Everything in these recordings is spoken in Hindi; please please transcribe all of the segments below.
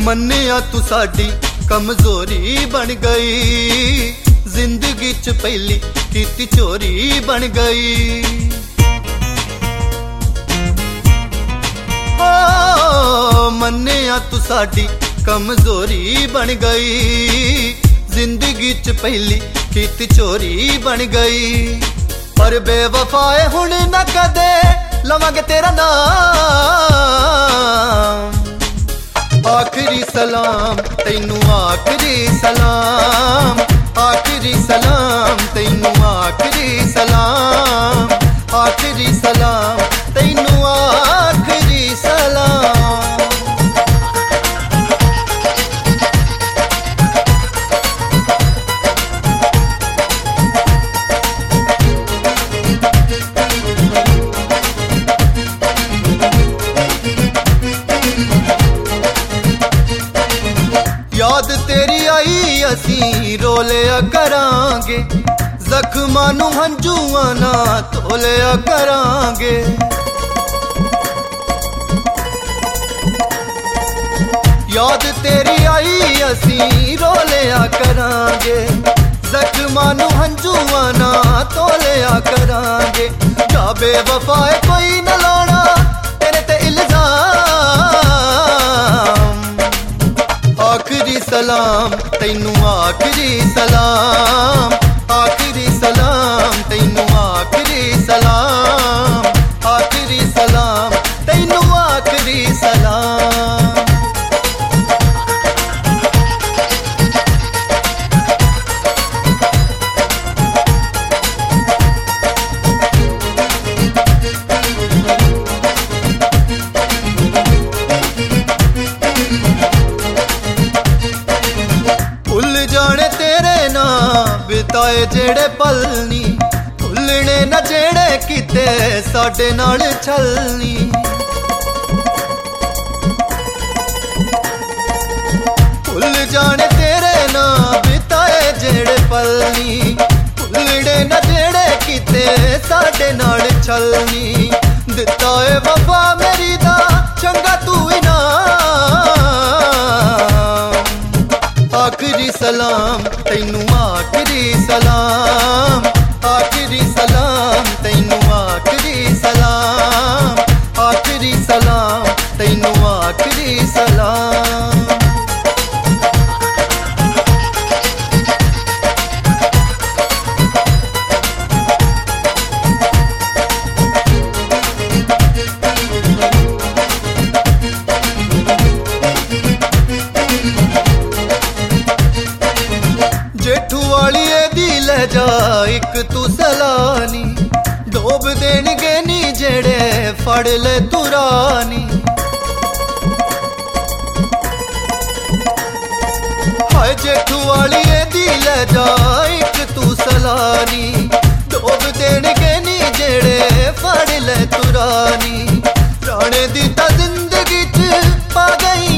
मन्निया तू साडी कमजोरी बन गई, जिंदगी च पहली कीती चोरी बन गई। ओ मन्निया तू साडी कमजोरी बन गई, जिंदगी च पहली कीती चोरी बन गई। पर बेवफाए हुण न कदे लवांगे तेरा नाम, आखिरी सलाम तैनू आखिरी सलाम, आखिरी सलाम तैनू आखिरी सलाम, आखिरी सलाम तैनू आखिरी सलाम। याद तेरी आई असी रोलिया करांगे, जख्मां नू हंझूआं ना तोलिया करांगे। याद तेरी आई असी रोलिया करांगे, जख्मां नू हंझूआं ना तोलिया करांगे। जा बेवफाए कोई न लाना तेरे ते इल्जाम, आखिरी सलाम तैनू आखिरी सलाम, आखिरी सलाम तैनू आखिरी सलाम, आखिरी सलाम तैनू आखिरी सलाम। बिताए जेड़े पल नी भुलने न जेड़े किते साडे नाल छलनी। भुल जाने तेरे ना बिताए जेड़े पल नी, भुलने न जेड़े किते साडे नाल छलनी। दिता है वफा मेरी दा चंगा तू इनाम, आखिरी सलाम तैनू आखिरी सलाम, आखिरी सलाम तैनू आखिरी सलाम, आखिरी सलाम तैनू आखिरी सलाम। जेठू वाली दी लहजा एक तू सलानी, डोब देणगे नी जेड़े फड़ ले तुरानी। हाय जेठू वाली दी लहजा एक तू सलानी, डोब देणगे नी जेड़े फड़ ले तुरानी। राणे दी ता जिंदगी च पा गई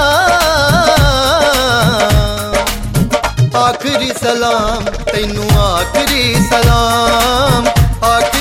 शाम, आखिरी सलाम तैनू आखिरी सलाम,